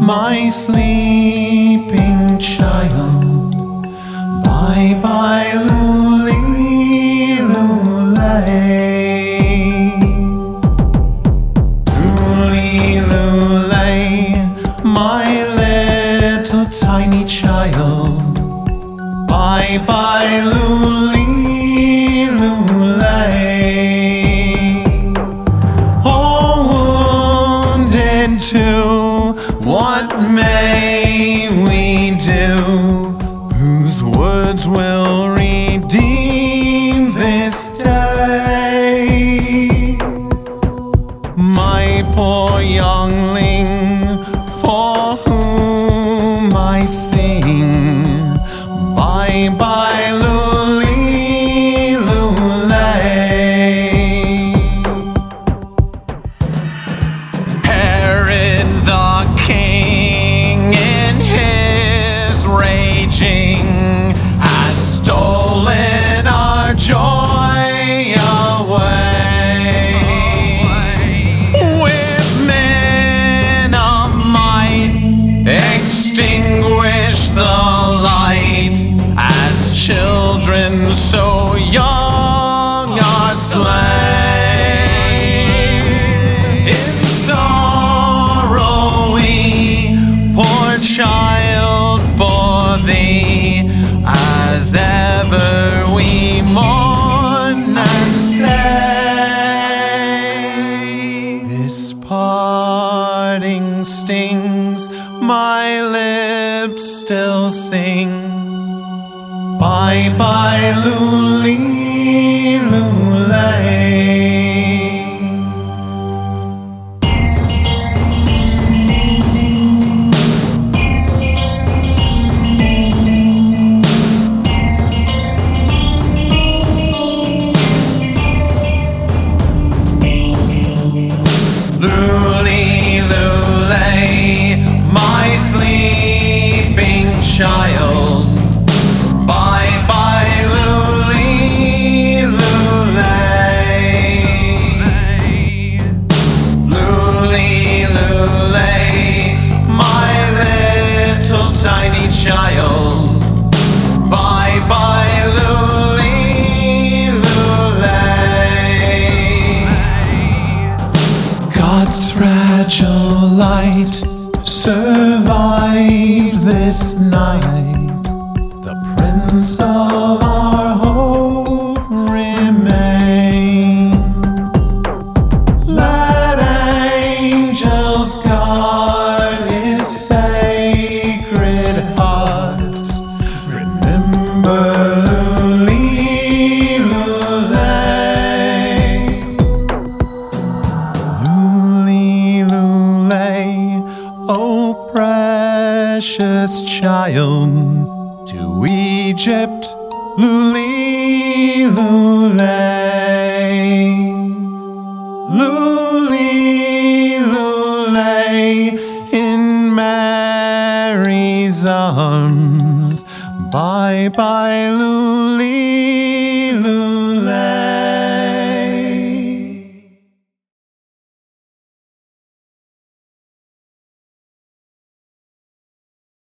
my sleeping child. Bye bye, Luli, Lulay. Luli, Lulay, my little tiny child. Bye bye, Luli, Lulay. Oh, wounded too, what may we do? Whose words will redeem this day? My poor youngling, for whom I sing, bye bye, Luli, Lulay. Herod the king in his raging has stolen our joy away. With men of might extinguish the light, as children so young are slain. In sorrow we, poor child, for thee, as ever we mourn and say. This parting stings, my lips still sing. Bye bye, Luli, Lulay. Luli, Lulay, my sleeping child. Bye bye, Luli, Lulay. Luli, Lulay, my little tiny child. Bye bye, Luli, Lulay. God's fragile light survived this night. The Prince of our hope remains. Let angels guard his sacred heart. Remember Luli, Lulay. Luli, Lulay, oh precious child, to Egypt, Luli, Lulay. Luli, Lulay, in Mary's arms. Bye bye,